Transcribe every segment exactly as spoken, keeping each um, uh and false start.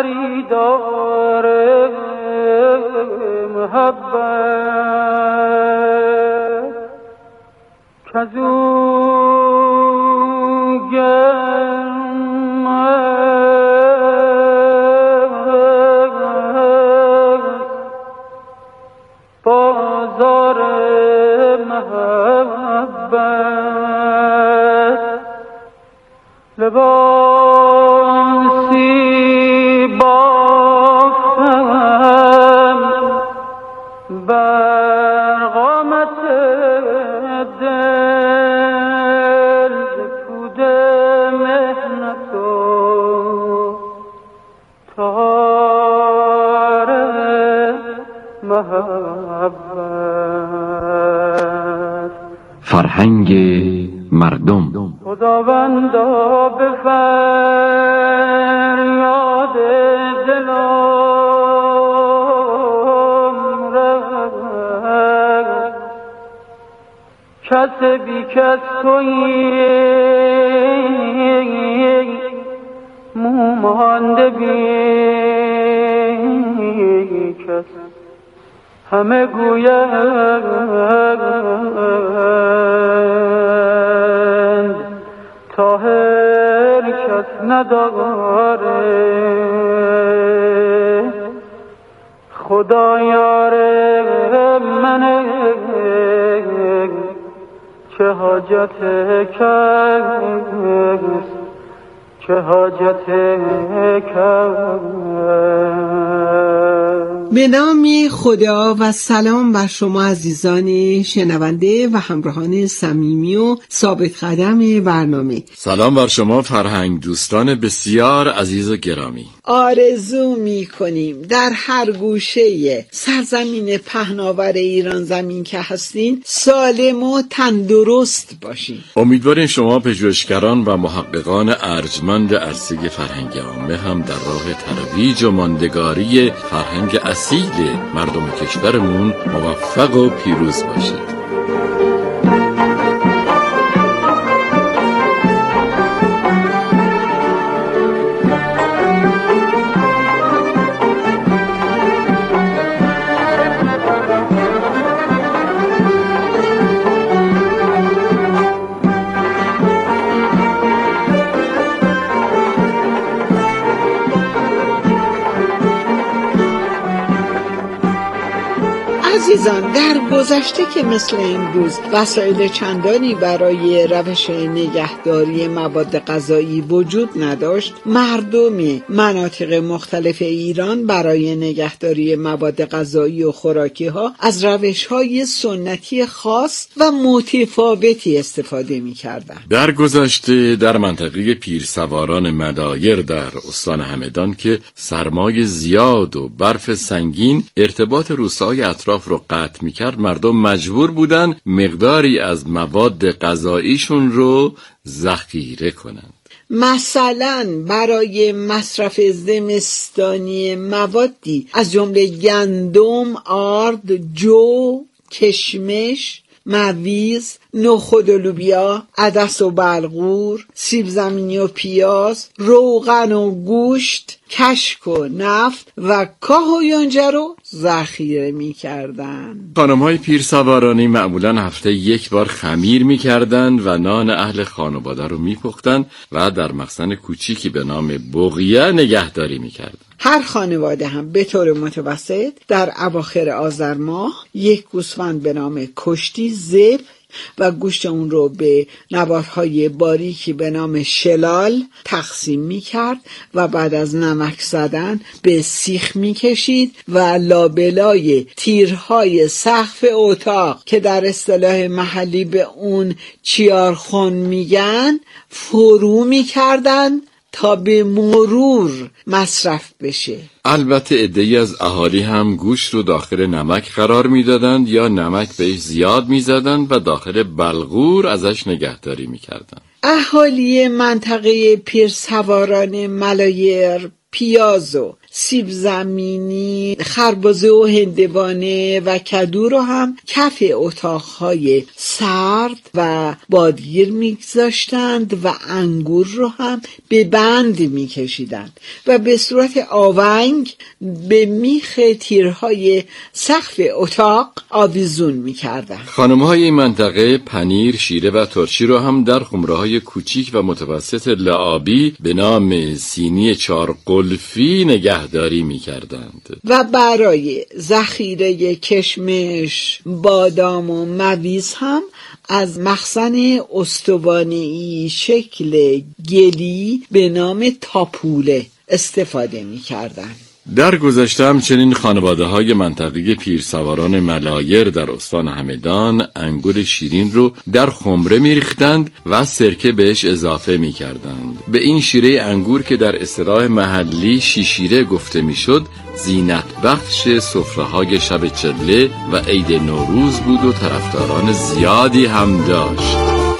خریدار محبت کزو گرم بازار محبت لباسی بافتم بر قامت دل پود مهنت و تار محبت. فرهنگ مردم. خداوندا به فریاد دلم رس کس بی کس تویی مومانده بی کس همه گویند طاهر کس نداره خدا یار منه چه حاجت کس چه حاجت کس. به نام خدا و سلام بر شما عزیزان شنونده و همراهان صمیمی و ثابت قدم برنامه. سلام بر شما فرهنگ دوستان بسیار عزیز و گرامی. آرزو می کنیم در هر گوشه سرزمین پهناور ایران زمین که هستین سالم و تندرست باشین. امیدواریم شما پژوهشگران و محققان ارجمند عرصه فرهنگ عامه هم در راه ترویج و ماندگاری فرهنگ اصیل مردم کشورمون موفق و پیروز باشید. عزیزان در گذشته که مثل امروز وسایل چندانی برای روش نگهداری مواد غذایی وجود نداشت، مردم مناطق مختلف ایران برای نگهداری مواد غذایی و خوراکی ها از روش های سنتی خاص و متفاوتی استفاده می کردن. در گذشته در منطقه پیرسواران مدایر در استان همدان که سرمای زیاد و برف سنگین ارتباط روستاهای اطراف رو قطع می‌کرد، مردم مجبور بودن مقداری از مواد غذاییشون رو ذخیره کنند. مثلا برای مصرف زمستانی موادی از جمله گندم، آرد، جو، کشمش، مویز، نخود و لوبیا، عدس و بلغور، سیب زمینی و پیاز، روغن و گوشت، کشک و نفت و کاه و یونجه رو ذخیره می کردن. خانم های پیر سوارانی معمولا هفته یک بار خمیر می کردن و نان اهل خانواده رو می پختن و در مخزن کوچیکی به نام بغیه نگهداری می کردن. هر خانواده هم به طور متوسط در اواخر آذر ماه یک گوسفند به نام کشتی ذبح و گوشت اون رو به نباتهای باریکی به نام شلال تقسیم می کرد و بعد از نمک زدن به سیخ می کشید و لابلای تیرهای سقف اتاق که در اصطلاح محلی به اون چیارخون میگن فرو می کردن تا به مرور مصرف بشه. البته عده‌ای از اهالی هم گوشت رو داخل نمک قرار میدادند یا نمک بهش زیاد میزدند و داخل بلغور ازش نگهداری میکردند. اهالی منطقه پیرسواران ملایر پیاز و سیب زمینی، خربزه و هندوانه و کدو رو هم کف اتاقهای سرد و بادگیر میگذاشتند و انگور رو هم به بند میکشیدند و به صورت آونگ به میخ تیرهای سقف اتاق آویزون میکردند. خانم‌های این منطقه پنیر، شیره و ترشی رو هم در خمره‌های کوچیک و متوسط لعابی به نام سینی چار قلفی نگهداری می‌کردند. و برای ذخیره کشمش، بادام و مویز هم از مخزن استوانه‌ای شکل گلی به نام تاپوله استفاده می‌کردند. در گذشته همچنین خانواده‌های منطقه پیرسواران ملایر در استان همدان انگور شیرین رو در خمره می‌ریختند و سرکه بهش اضافه می‌کردند. به این شیره انگور که در اصطلاح محلی شیشیره گفته می‌شد، زینت بخش سفره‌های شب چله و عید نوروز بود و طرفداران زیادی هم داشت.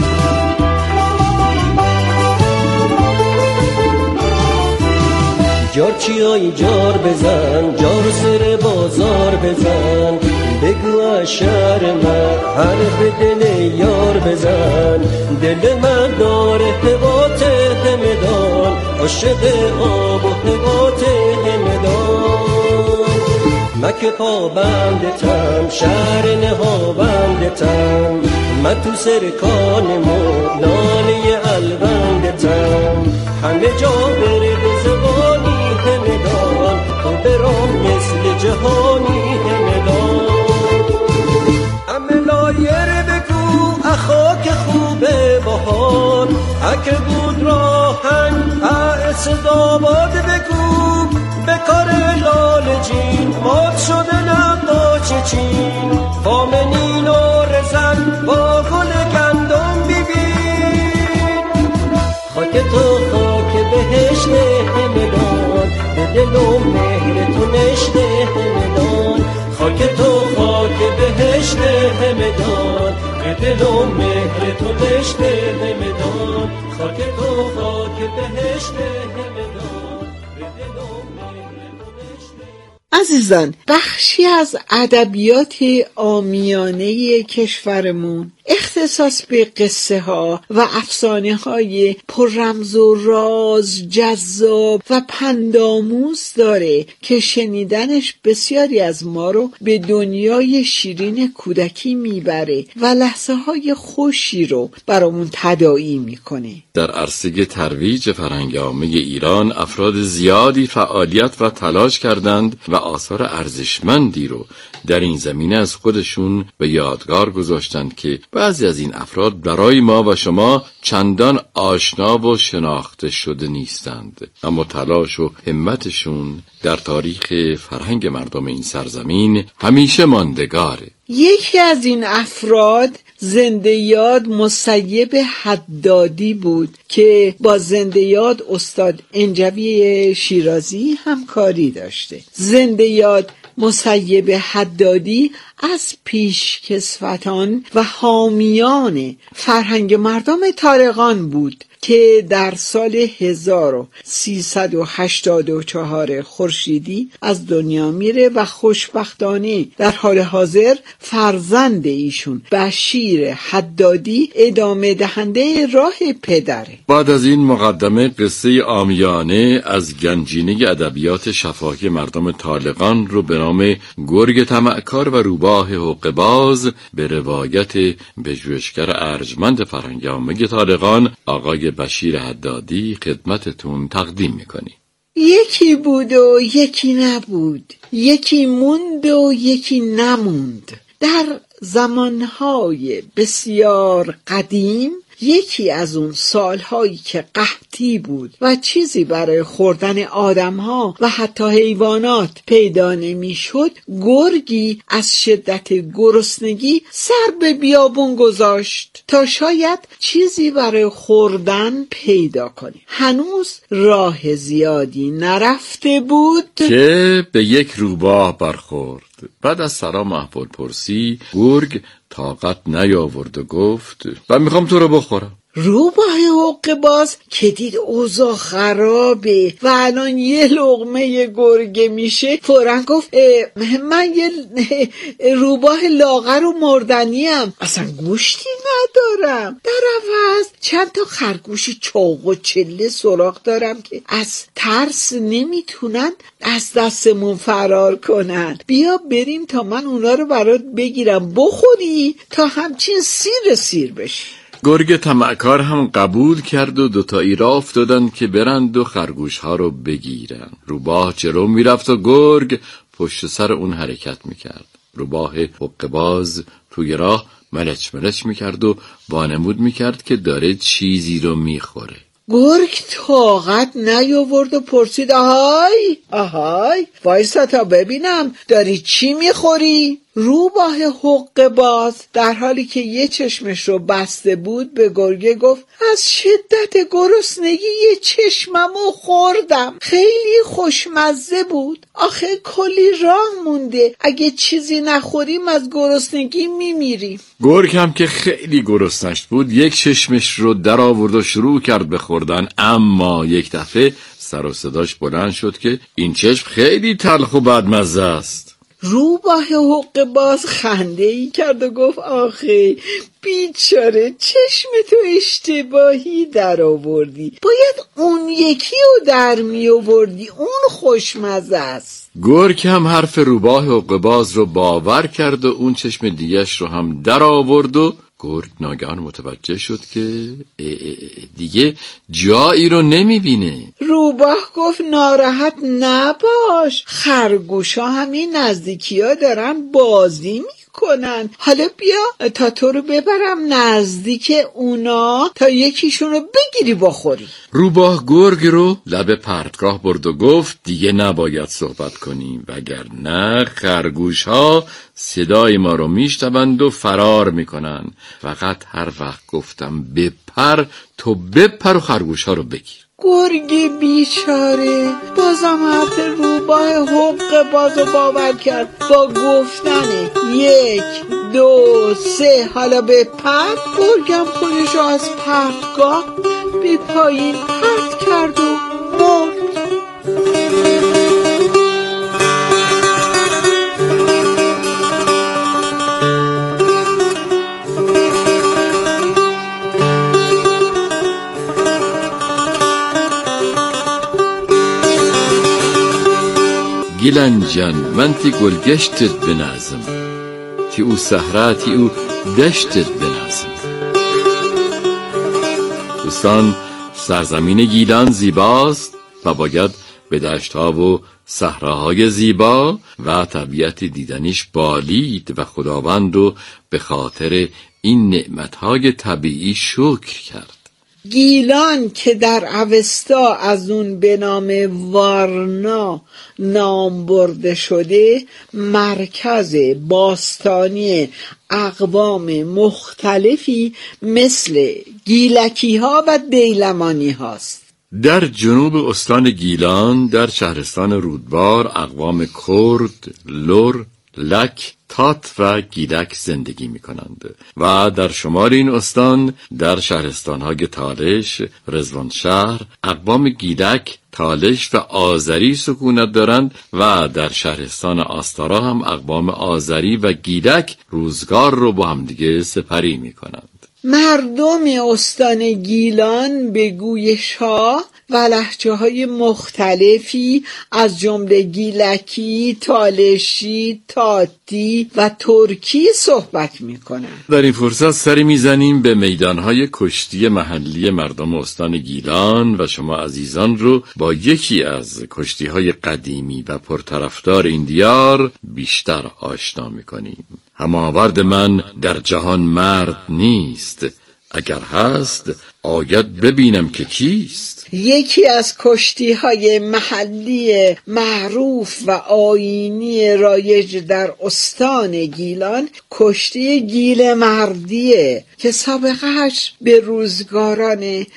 جار چیای جار بزن، جار سر بازار بزن، بگو از شهر من حرف دل یار بزن. دل من داره هوات همدان، عاشق آب و هوات همدان. مکه پا بندتم، شهر نها بندتم، من تو سرکان مولالی البندتم. همه جا بره به زبانی همدان، تو برام مثل جهانی همدان. املایر بگو اخاک خوبه بهار، اگه بود راهن اعص داباد بگو، به کار لال جین مات شده نقاچ چین. فامنین و رزن با گل گندم ببین، خاک تو خاک بهشت همدان، به دل و مهر تو نشت همدان. خاک تو خاک بهشت همدان، به دل و مهر تو نشت همدان. خاک تو خاک بهشت همدان، به دل و مهر تو نشت. عزیزان، بخشی از ادبیات عامیانه کشورمون اختصاص به قصه ها و افسانه های پر رمز و راز، جذاب و پندآموز داره که شنیدنش بسیاری از ما رو به دنیای شیرین کودکی میبره و لحظه های خوشی رو برامون تداعی میکنه. در عرصه ترویج فرهنگ عامه ایران افراد زیادی فعالیت و تلاش کردند و آثار ارزشمندی رو در این زمینه از خودشون به یادگار گذاشتند که بعضی از این افراد برای ما و شما چندان آشنا و شناخته شده نیستند، اما تلاش و همتشون در تاریخ فرهنگ مردم این سرزمین همیشه ماندگاره. یکی از این افراد زنده یاد مسیب حدادی بود که با زنده یاد استاد انجوی شیرازی همکاری داشته. زنده یاد مسیب حدادی از پیشکسوتان و حامیان فرهنگ مردم طالقان بود که در سال هزار و سیصد و هشتاد و چهار خورشیدی از دنیا میره و خوشبختانه در حال حاضر فرزند ایشون بشیر حدادی ادامه دهنده راه پدره. بعد از این مقدمه قصه عامیانه از گنجینه ادبیات شفاهی مردم طالقان رو به نام گرگ طمعکار و روباه حقه‌باز به روایت پژوهشگر ارجمند فرهنگ عامه طالقان آقای بشیر حدادی خدمتتون تقدیم میکنی. یکی بود و یکی نبود، یکی موند و یکی نموند. در زمانهای بسیار قدیم یکی از اون سالهایی که قحطی بود و چیزی برای خوردن آدمها و حتی حیوانات پیدا نمیشد، گرگی از شدت گرسنگی سر به بیابون گذاشت تا شاید چیزی برای خوردن پیدا کنه. هنوز راه زیادی نرفته بود که به یک روباه برخورد. بعد از سلام احوال پرسی گرگ طاقت نیاورد و گفت من میخوام تو رو بخورم. روباه حقه باز که دید اوضاع خرابه و الان یه لقمه گرگه میشه، فوراً گفت من یه روباه لاغر و مردنیم، اصلا گوشتی ندارم، در عوض چند تا خرگوش چوق و چله سراغ دارم که از ترس نمیتونن از دستمون فرار کنن، بیا بریم تا من اونا رو برات بگیرم بخوری تا همچین سیر سیر بشی. گرگ طمعکار هم قبول کرد و دوتایی را افتادن که برند و خرگوش ها رو بگیرن. روباه جلو میرفت و گرگ پشت سر اون حرکت میکرد. روباه حقه باز توی راه ملچ ملچ میکرد و وانمود میکرد که داره چیزی رو میخوره. گرگ طاقت نیاورد و پرسید آهای آهای وایسا تا ببینم داری چی میخوری؟ روباه حقه باز در حالی که یه چشمش رو بسته بود به گرگه گفت از شدت گرسنگی یه چشممو خوردم، خیلی خوشمزه بود، آخه کلی راه مونده، اگه چیزی نخوریم از گرسنگی میمیریم. گرگ هم که خیلی گرسنش بود یک چشمش رو در آورد و شروع کرد به خوردن، اما یک دفعه سر و صداش بلند شد که این چشم خیلی تلخ و بدمزه است. روباه حقه باز خنده ای کرد و گفت آخه بیچاره چشم تو اشتباهی در آوردی، باید اون یکی رو در می آوردی، اون خوشمزه است. گرگ هم حرف روباه حقه باز رو باور کرد و اون چشم دیگش رو هم در آورد و گرگ ناگهان متوجه شد که دیگه جایی رو نمیبینه. روباه گفت ناراحت نباش، خرگوشا همین نزدیکی ها دارن بازی میکنن، حالا بیا تا تو رو ببرم نزدیک اونا تا یکیشون رو بگیری بخوری. روباه گرگ رو لب پرتگاه برد و گفت دیگه نباید صحبت کنیم وگرنه خرگوش ها صدای ما رو میشنوند و فرار میکنن. فقط هر وقت گفتم بپر تو بپر و خرگوش ها رو بگیر. گرگ بیچاره بازم حرف روباه حقه بازو باور کرد، با گفتن یک دو سه حالا بپر، گرگم خودشو از پرتگاه به پایین پرت کرد و مرد. گیلنجان من تی گلگشتت بنازم، تی او صحرا تی او دشتت بنازم. دوستان، سرزمین گیلان زیباست و باید به دشت‌ها و صحراهای زیبا و طبیعت دیدنیش بالید و خداوند رو به خاطر این نعمت‌های طبیعی شکر کرد. گیلان که در اوستا از اون به نام وارنا نام برده شده، مرکز باستانی اقوام مختلفی مثل گیلکی ها و دیلمانی هاست. در جنوب استان گیلان در شهرستان رودبار اقوام کرد، لر، لک، تات و گیلک زندگی می کنند و در شمال این استان در شهرستان‌های تالش، رضوانشهر اقوام گیلک، تالش و آذری سکونت دارند و در شهرستان آستارا هم اقوام آذری و گیلک روزگار رو با هم دیگه سپری می کنند. مردم استان گیلان به گویش‌ها و لهجه‌های مختلفی از جمله گیلکی، تالشی، تاتی و ترکی صحبت می‌کنند. در این فرصت سری میزنیم به میدانهای کشتی محلی مردم استان گیلان و شما عزیزان رو با یکی از کشتی‌های قدیمی و پرطرفدار این دیار بیشتر آشنا می‌کنیم. هماورد من در جهان مرد نیست، اگر هست آید ببینم که کیست. یکی از کشتی‌های محلی معروف و آیینی رایج در استان گیلان کشتی گیل مردیه که سابقهش به روزگاران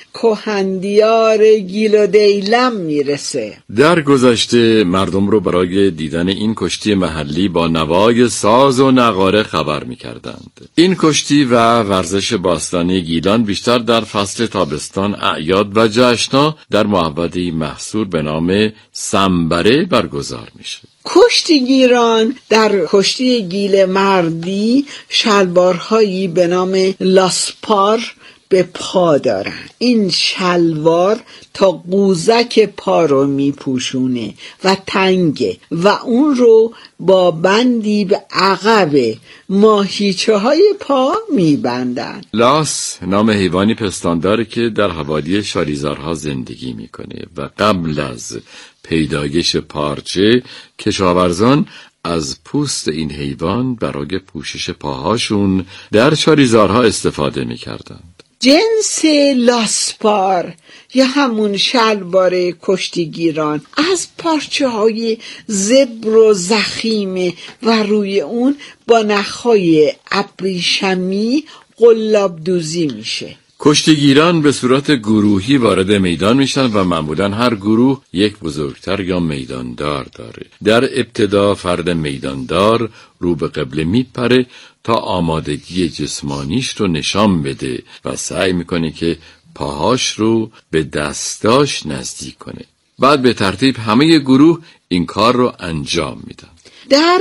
کهندیار گیل و دیلم میرسه. در گذشته مردم رو برای دیدن این کشتی محلی با نوای ساز و نغاره خبر میکردند. این کشتی و ورزش باستانی حیوانی گیلان بیشتر در فصل تابستان، اعیاد و جشن‌ها در معبدی محصور به نام سنبره برگزار میشه. کشتیگیران در کشتی گیل مردی شلوارهایی به نام لاسپار به پا دارن. این شلوار تا قوزک پا رو میپوشونه و تنگه و اون رو با بندی به عقب ماهیچه های پا میبندن. لاس نام حیوانی پستانداره که در حوالی شالیزارها زندگی میکنه و قبل از پیدایش پارچه کشاورزان از پوست این حیوان برای پوشش پاهاشون در شالیزارها استفاده میکردند. جنس لاسپار یا همون شلوار کشتیگیران از پارچه های زبر و ضخیم و روی اون با نخهای ابریشمی قلاب دوزی میشه. کشتیگیران به صورت گروهی وارد میدان میشن و معمولا هر گروه یک بزرگتر یا میداندار داره. در ابتدا فرد میداندار رو به قبله میپره تا آمادگی جسمانیش رو نشان بده و سعی میکنه که پاهاش رو به دستاش نزدیک کنه. بعد به ترتیب همه گروه این کار رو انجام میدن. در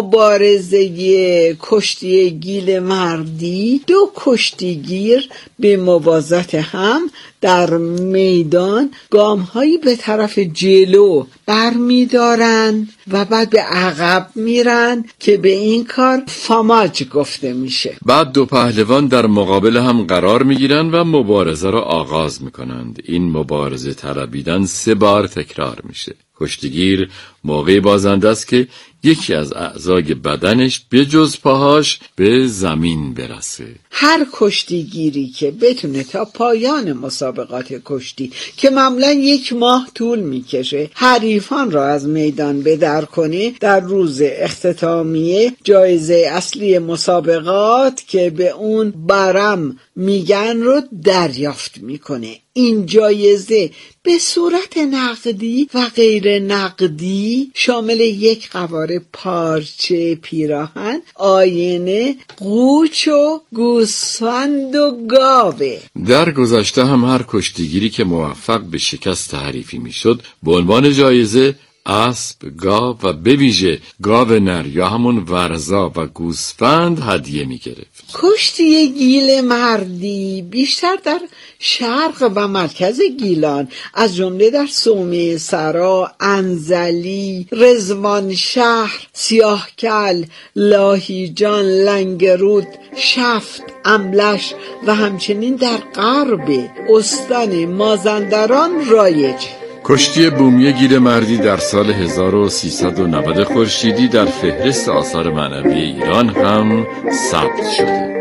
مبارزه کشتی گیل مردی دو کشتیگیر به موازات هم در میدان گام‌هایی به طرف جلو برمی‌دارن و بعد به عقب میرن که به این کار فاماج گفته میشه. بعد دو پهلوان در مقابل هم قرار میگیرن و مبارزه را آغاز میکنند. این مبارزه طلبیدن سه بار تکرار میشه. کشتیگیر موقع بازنده است که یکی از اعضای بدنش به جز پاهاش به زمین برسه. هر کشتیگیری که بتونه تا پایان مسابقات کشتی که معمولا یک ماه طول میکشه حریفان را از میدان بدر کنه، در روز اختتامیه جایزه اصلی مسابقات که به اون برم میگن رو دریافت میکنه. این جایزه به صورت نقدی و غیر نقدی شامل یک قواره پارچه پیراهن، آینه، قوچ و گوسفند و گاوه. در گذشته هم هر کشتیگیری که موفق به شکست حریفی میشد به عنوان جایزه اسب، گاو و به ویژه گاو نر یا همون ورزا و گوسفند هدیه می گرفت. کشتی گیل مردی بیشتر در شرق و مرکز گیلان از جمله در صومعه سرا، انزلی، رضوان شهر، سیاهکل، لاهیجان، لنگرود، شفت، املش و همچنین در غرب استان مازندران رایج. کشتی بومی گیل مردی در سال هزار و سیصد و نود خورشیدی در فهرست آثار معنوی ایران هم ثبت شده.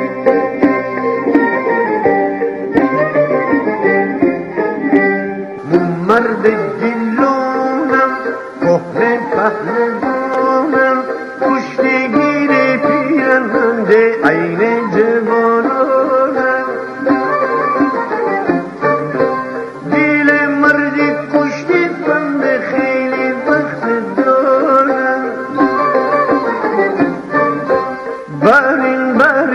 مرد گیلانم کهنه پهلوانم کشتیگیر پیرهنده عین جوانانم گیل مردی کشتی بنده خیلی وقت دارم برین بر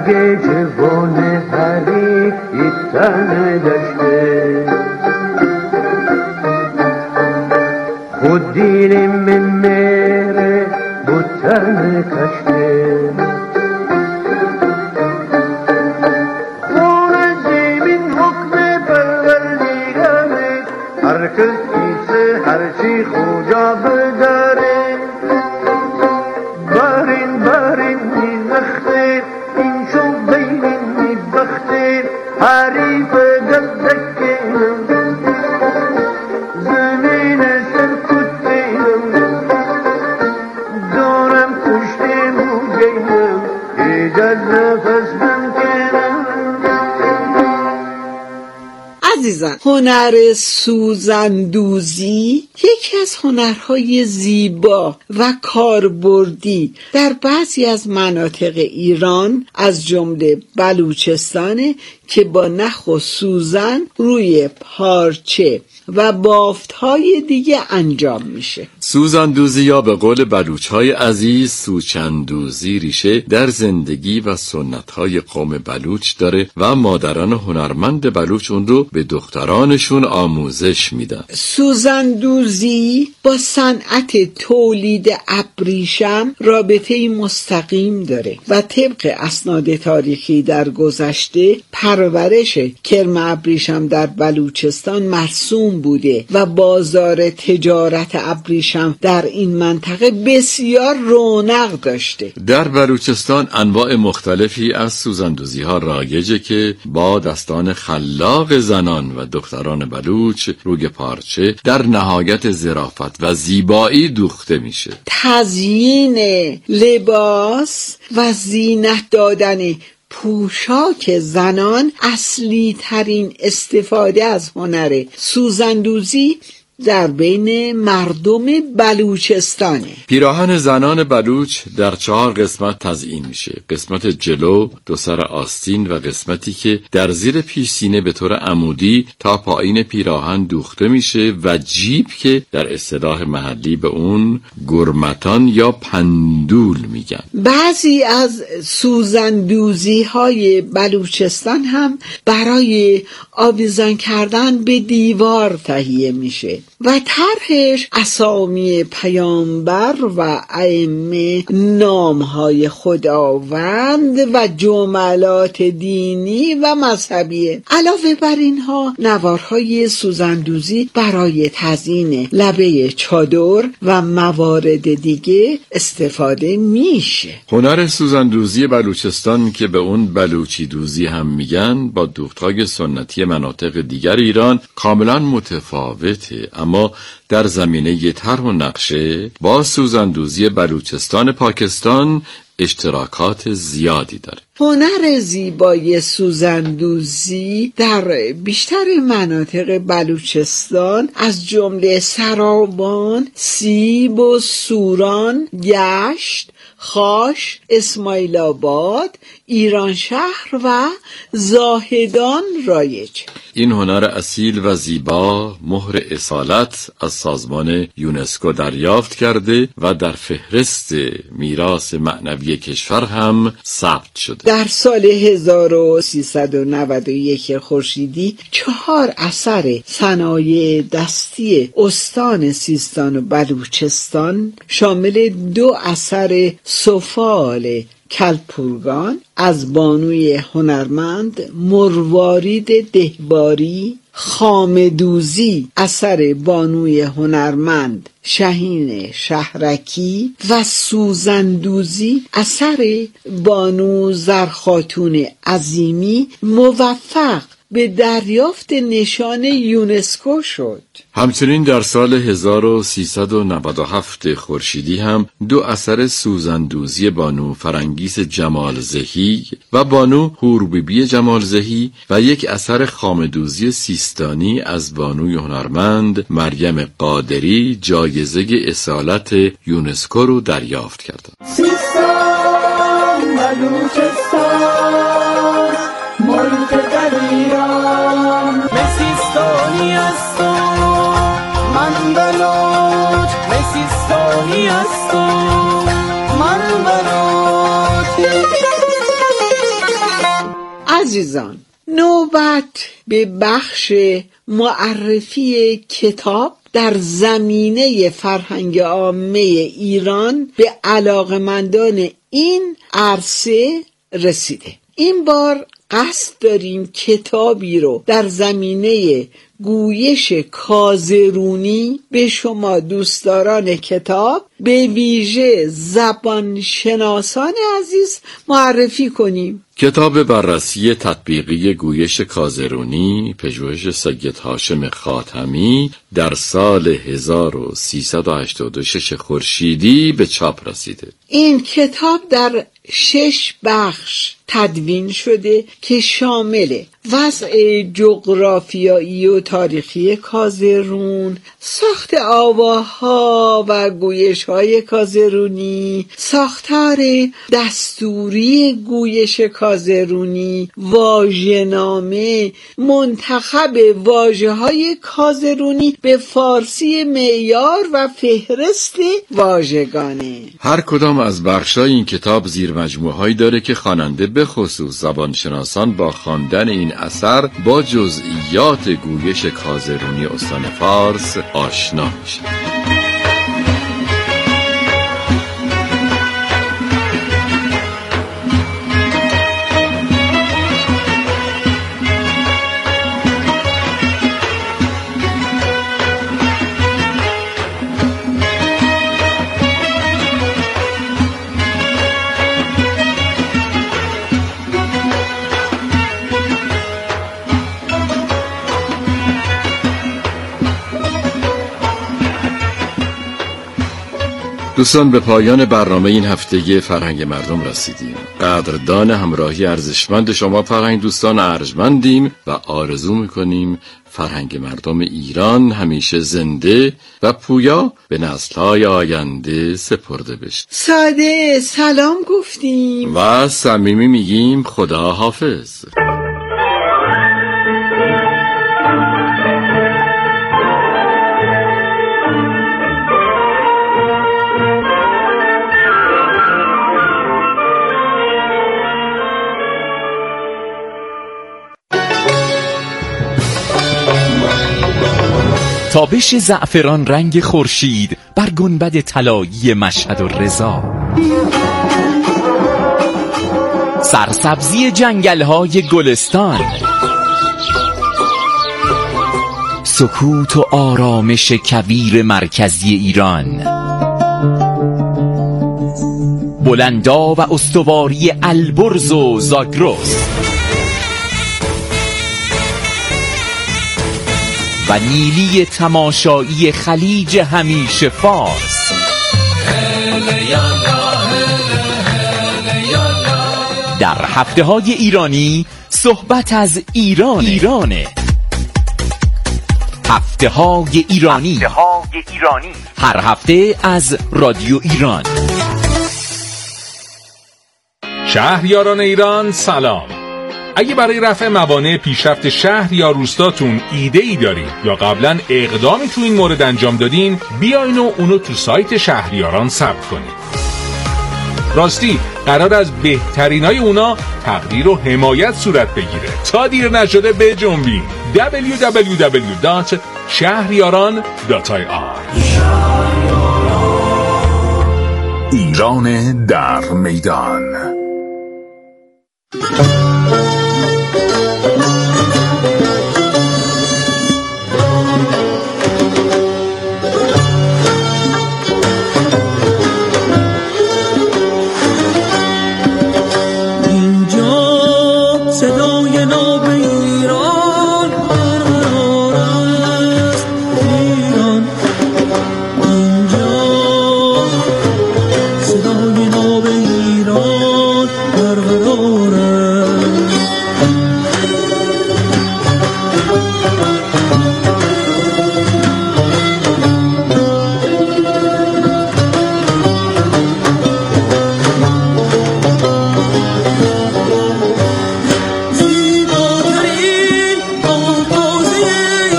برگ جوان هری تن داشته خود دیل من میره بوتن کشته خون زمین حکم پروردگاره هر کس ایسه هرچی خوجا بداره بارین بارین نیزخته این شو بینین نیبخته حریف دلدکه زمین سرکته دارم کشته موگیم ایجاد نفس بمکنم. عزیزان، هنر سوزندوزی یکی از هنرهای زیبا و کاربردی در بعضی از مناطق ایران از جمله بلوچستان که با نخ و سوزن روی پارچه و بافت‌های دیگه انجام میشه. سوزندوزی یا به قول بلوچ‌های عزیز سوچندوزی ریشه در زندگی و سنت‌های قوم بلوچ داره و مادران هنرمند بلوچ اون رو به دخترانشون آموزش میدن. سوزندوزی با صنعت تولید ابریشم رابطه‌ای مستقیم داره و طبق اسناد تاریخی در گذشته پرورش کرم ابریشم در بلوچستان مرسوم بوده و بازار تجارت ابریشم در این منطقه بسیار رونق داشته. در بلوچستان انواع مختلفی از سوزندوزی ها رایجه که با دستان خلاق زنان و دختران بلوچ روی پارچه در نهایت ظرافت و زیبایی دوخته میشه. تزیین لباس و زینت دادن پوشاک زنان اصلی ترین استفاده از هنر سوزندوزی در بین مردم بلوچستانه. پیراهن زنان بلوچ در چهار قسمت تزیین میشه. قسمت جلو، دو سر آستین و قسمتی که در زیر پیش سینه به طور عمودی تا پایین پیراهن دوخته میشه و جیب که در اصطلاح محلی به اون گرمتان یا پندول میگن. بعضی از سوزندوزی های بلوچستان هم برای آویزان کردن به دیوار تهیه میشه و طرحش اسامی پیامبر و ائمه، نامهای خداوند و جملات دینی و مذهبیه. علاوه بر اینها نوارهای سوزندوزی برای تزیین لبه چادر و موارد دیگه استفاده میشه. هنر سوزندوزی بلوچستان که به اون بلوچی دوزی هم میگن با دوختهای سنتی مناطق دیگر ایران کاملا متفاوته، اما در زمینه طرح و نقشه با سوزندوزی بلوچستان پاکستان اشتراکات زیادی داره. هنر زیبای سوزندوزی در بیشتر مناطق بلوچستان از جمله سرابان، سیب و سوران، گشت، خاش، اسماعیل آباد، ایران شهر و زاهدان رایج. این هنر اصیل و زیبا مهر اصالت از سازمان یونسکو دریافت کرده و در فهرست میراث معنوی کشور هم ثبت شده. در سال هزار و سیصد و نود و یک خورشیدی چهار اثر صنایع دستی استان سیستان و بلوچستان شامل دو اثر سفال کلپورگان از بانوی هنرمند مروارید دهباری، خامدوزی اثر بانوی هنرمند شهین شهرکی و سوزندوزی اثر بانو زرخاتون عظیمی موفق به دریافت نشان یونسکو شد. همچنین در سال هزار و سیصد و نود و هفت خورشیدی هم دو اثر سوزندوزی بانو فرنگیس جمالزهی و بانو هوربیبی جمالزهی و یک اثر خامدوزی سیستانی از بانوی هنرمند مریم قادری جایزه اصالت یونسکو رو دریافت کردند. سیستان بلوچستان ملک در ایران، مسیستانی است و من بلوچ، مسیستانی است و من بلوچ. عزیزان، نوبت به بخش معرفی کتاب در زمینه فرهنگ عامه ایران به علاقمندان این عرصه رسیده. این بار قصد داریم کتابی رو در زمینه گویش کازرونی به شما دوستداران کتاب، به ویژه زبانشناسان عزیز معرفی کنیم. کتاب بررسی تطبیقی گویش کازرونی پژوهش سید هاشم خاتمی در سال هزار و سیصد و هشتاد و شش خورشیدی به چاپ رسیده. این کتاب در شش بخش تدوین شده که شامل وضع جغرافیایی و تاریخی کازرون، ساخت آواها و گویش‌های کازرونی، ساختار دستوری گویش کازرونی، واژه‌نامه، منتخب واژه‌های کازرونی به فارسی معیار و فهرست واژگانه. هر کدام از بخش‌های این کتاب زیر مجموعه‌هایی داره که خواننده به خصوص زبانشناسان با خواندن این اثر با جزئیات گویش کازرونی استان فارس آشنا میشه. دوستان، به پایان برنامه این هفته فرهنگ مردم رسیدیم. قدردان همراهی ارزشمند شما فرهنگ دوستان ارجمندیم و آرزو میکنیم فرهنگ مردم ایران همیشه زنده و پویا به نسل‌های آینده سپرده بشه. ساده سلام گفتیم و صمیمی میگیم خدا حافظ. تابش زعفران رنگ خورشید بر گنبد طلایی مشهد و رضا، سرسبزی جنگل‌های گلستان، سکوت و آرامش کویر مرکزی ایران، بلندا و استواری البرز و زاگرس و نیلی تماشایی خلیج همیشه فارس. در هفته های ایرانی صحبت از ایران ایرانه. هفته های ایرانی هر هفته از رادیو ایران. شهریاران ایران سلام. اگه برای رفع موانع پیشرفت شهر یا روستاتون ایده ای دارین یا قبلا اقدامی تو این مورد انجام دادین، بیاین و اونو تو سایت شهریاران ثبت کنین. راستی قرار از بهترینای اونا تقدیر و حمایت صورت بگیره. تا دیر نشده بجنبین. دبلیو دبلیو دبلیو دات شهریاران دات آی آر. ایران در میدان.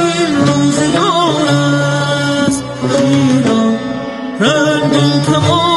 Come on.